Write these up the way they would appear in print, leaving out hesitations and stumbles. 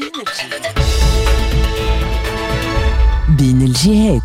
بين الجهات.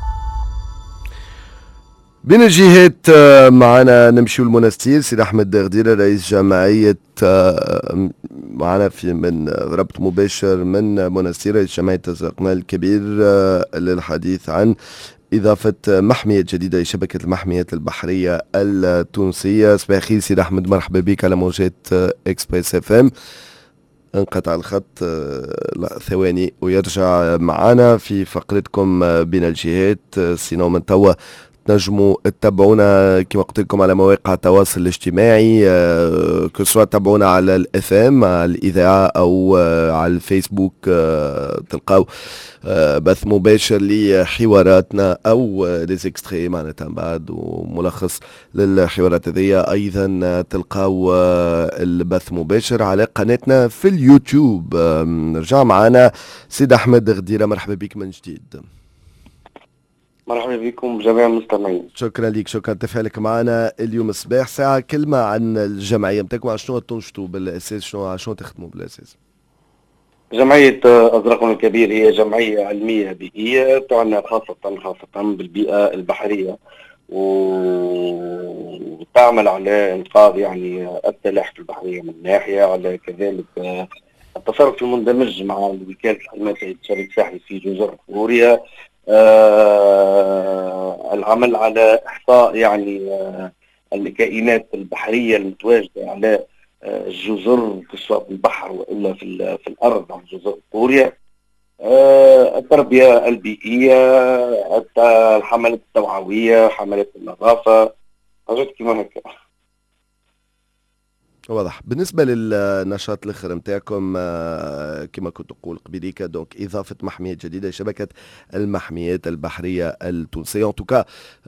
بين الجهات معنا نمشيو المنستير. سيد أحمد غديرة رئيس جمعية معنا في من ربط مباشر من منستير رئيس جمعية الزقمال الكبير للحديث عن إضافة محمية جديدة لشبكة المحميات البحرية التونسية. صباح الخير سيد أحمد، مرحبا بك على موجات إكسبريس اف ام. انقطع الخط ثواني ويرجع معنا في فقرتكم بين الجهات. سينو من توا تنجموا تتابعونا كما قلت لكم على مواقع التواصل الاجتماعي، كسوا تتابعونا على الاف ام على الاذاعه او على الفيسبوك، تلقاو بث مباشر لحواراتنا او ديزيكستري معناتها بعد وملخص للحوارات هذه. ايضا تلقاو البث مباشر على قناتنا في اليوتيوب. رجع معنا سيد احمد غديرة، مرحبا بك من جديد. مرحبا بكم جميع المستمعين. شكرا لك، شكرا تفاعلك معنا اليوم الصباح. ساعة كلمة عن الجمعية متاعكم، عن شنو تنشطوا بالأساس، شنو تخدموا بالأساس؟ جمعية أزرقنا الكبير هي جمعية علمية بيئية تعنى خاصة بالبيئة البحرية، وتعمل على إنقاذ يعني السلاحف البحرية من ناحية، على كذلك التصرف المندمج مع وكالة الخدمات الإرشاد الساحلي في جزر كوريا، العمل على إحصاء يعني الكائنات البحرية المتواجدة على الجزر سواء في البحر وإلا في الأرض على جزر كوريا، التربية البيئية، الحملات التوعوية، حملات النظافة، حاجات كما هكا. واضح. بالنسبة للنشاط الآخر متاعكم كما كنت تقول قبيليك، دونك إضافة محمية جديدة لشبكة المحميات البحرية التونسية، ان توكا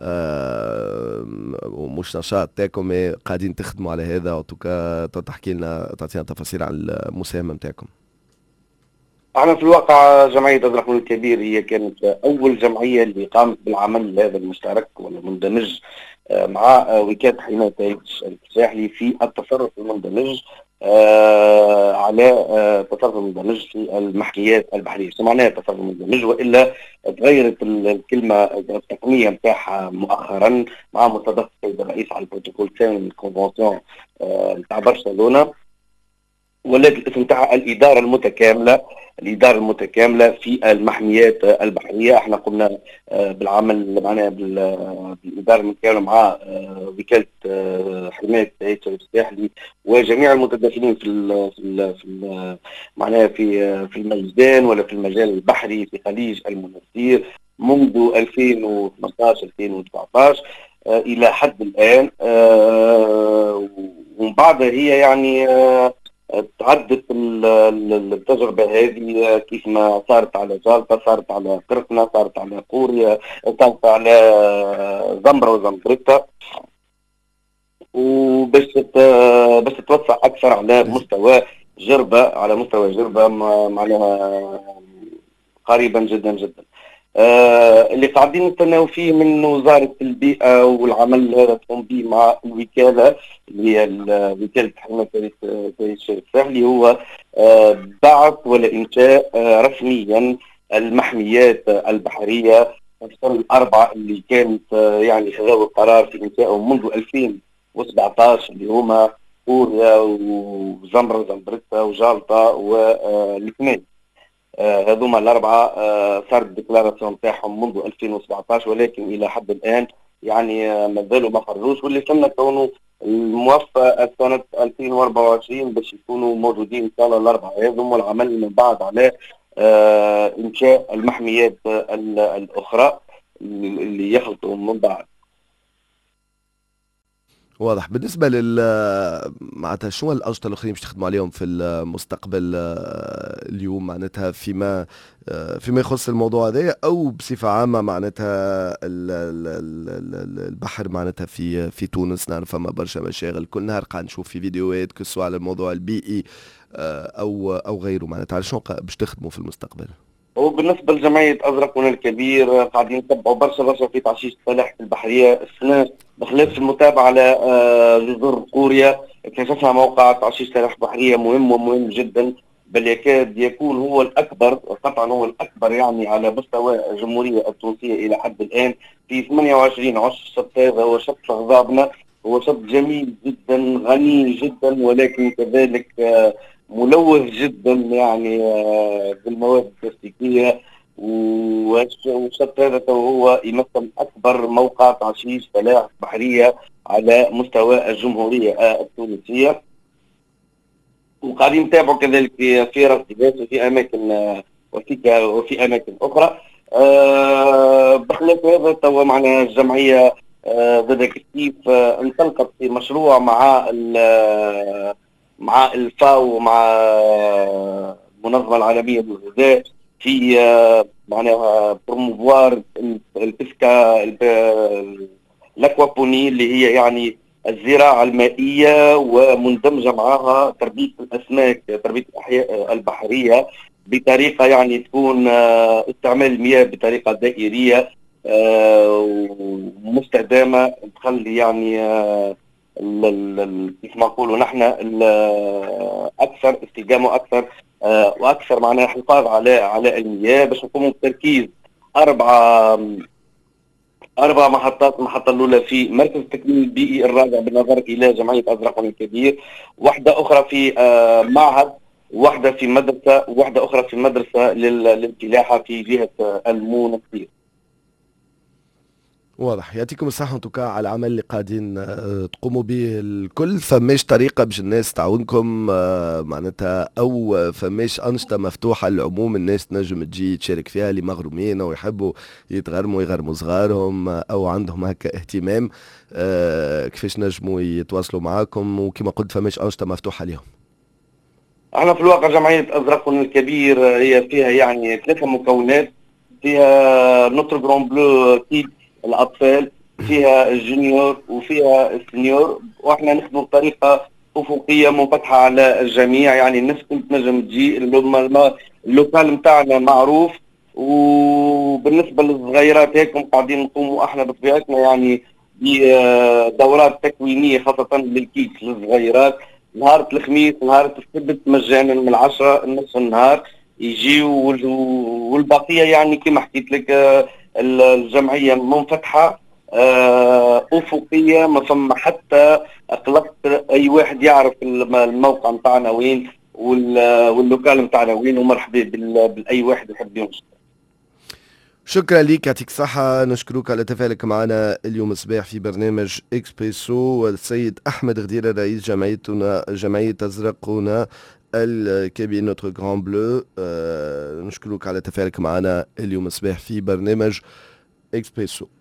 مش نشاط تاعكم قاعدين تخدموا على هذا، ان توكا تحكي لنا تعطينا تفاصيل عن المساهمة متاعكم. احنا في الواقع جمعية أزرقنا الكبير هي كانت أول جمعية اللي قامت بالعمل هذا المشترك والمندمج مع وكالة حماية الساحلي في التصرف المندمج على التصرف المندمج في المحميات البحرية. سمعناها التصرف المندمج وإلا تغيرت الكلمة التقنية نتاعها مؤخرا مع مصادقة السيد الرئيس على البروتوكول الثاني من الكونفنسيون نتاع برشلونة، ولكن الاسم تاعها الإدارة المتكاملة في المحميات البحرية. احنا قمنا بالعمل معناها بالإدارة المتكاملة مع وكالة حماية الساحلي وجميع المتداخلين في معناها في الميدان ولا في المجال البحري في خليج المنستير منذ 2015 2019 إلى حد الآن. ومن بعدها هي يعني تعدت التجربة هذه كيف ما صارت على جالطة، صارت على قرقنة، صارت على قوريا، صارت على زمبرة وزمبريتا، وباش تتوسع أكثر على مستوى جربة معناها قريبا جدا جدا. اللي قاعدين نستناو فيه من وزارة البيئة والعمل هذا تقوم به مع الوكالة اللي هي وكالة حماية الساحلي هو بعث ولا إنشاء رسميا المحميات البحرية الأربعة اللي كانت يعني خذوا القرار في إنشائهم منذ 2017 اللي هما قوريا وزمبرة وزمبريتا وجالطة والكمين. هذوما الأربعة صارت الديكلاراسيون تاعهم منذ 2017 ولكن إلى حد الآن يعني مازالوا ما خرجوش، واللي كنا كونوا الموفى سنة 2024 باش يكونوا موجودين إن شاء الله الأربعة هذوما، والعمل من بعد على إنشاء المحميات الأخرى اللي يخلطوا من بعد. واضح. بالنسبة معناتها شنو الأنشطة الأخرين باش تخدموا عليهم في المستقبل اليوم معناتها فيما يخص الموضوع هذا أو بصفة عامة معناتها البحر معناتها في تونس؟ نعرف فما برشا مشاغل، كل نهار قاعد نشوف في فيديوهات كسوا على الموضوع البيئي أو غيره، معناتها على شنو باش تخدموا في المستقبل؟ وبالنسبة لجمعية أزرقنا الكبير قاعدين نتبعوا برشا في تعشيش السلاحف البحرية السنة، بخلاف المتابعة على جزر كوريا اكتشفنا موقع تعشيش سلاحف بحرية مهم جدا بل يكاد يكون هو الأكبر، قطعا هو الأكبر يعني على مستوى الجمهورية التونسية إلى حد الآن في 28 عشر. الشط هذا هو شط غضابنا، هو شط جميل جدا غني جدا، ولكن كذلك ملوث جدا يعني بالمواد البلاستيكية. والشط هذا هو يمثل أكبر موقع تعشيش فلاح بحرية على مستوى الجمهورية التونسية. وقاعدين نتابعوا كذلك في راس تباس وفي اماكن وفي اماكن اخرى. بخلاف هذا توا معنا الجمعيه ضد كيف انطلقت في مشروع مع الفاو ومع المنظمه العالميه للغذاء في معناها بروموفوار البسكا الاكوابوني، اللي هي يعني الزراعة المائية ومندمجة معها تربية الأسماك، تربية الأحياء البحرية بطريقة يعني تكون استعمال المياه بطريقة دائرية ومستدامة، تخلي يعني كيف ما نقولوا نحن أكثر استدامة أكثر وأكثر معناها حفاظ على المياه، باش نقوموا بتركيز أربع محطات. المحطة الأولى في مركز التكوين البيئي الرابع بالنظر إلى جمعية أزرق الكبير، واحدة أخرى في معهد، واحدة في مدرسة، واحدة أخرى في مدرسة للفلاحة في جهة المنستير. واضح. يعطيكم الصحة انتوكا على العمل اللي قاعدين تقوموا به الكل. فماش طريقة باش الناس تعاونكم معناتها، او فماش أنشطة مفتوحة للعموم الناس تنجم تجي تشارك فيها اللي مغرومين او يحبوا يغرموا صغارهم او عندهم هكا اهتمام؟ كيفاش نجموا يتواصلوا معاكم؟ وكما قلت فماش أنشطة مفتوحة لهم. احنا في الواقع جمعية أزرق الكبير هي فيها يعني 3 مكونات. فيها نوتر جرون بلو كيد الأطفال، فيها الجونيور وفيها السنيور، واحنا نخدموا بطريقة أفقية منفتحة على الجميع، يعني الناس كل تنجم تجي. اللوكال نتاعنا معروف. وبالنسبة للصغيرات هيك قاعدين نقوموا احنا بطبيعتنا يعني بدورات تكوينية خاصة للكيك للصغيرات، نهار الخميس نهار السبت مجانا من 10 نصف النهار يجيوا. والبقية يعني كما حكيت لك الجمعية منفتحة أفقية، ما ثم حتى أقلقت أي واحد يعرف الموقع نتاعنا وين واللوكال نتاعنا وين، ومرحبا بأي واحد يحب ينشط. شكرا لك، يعطيك الصحة. نشكرك على تفاعلك معنا اليوم الصباح في برنامج إكسبريسو. والسيد أحمد غديرة رئيس جمعية أزرقنا الكبير نوتر غران بلو، نشكرك على تفاعلك معنا اليوم الصباح في برنامج إكسبريسو.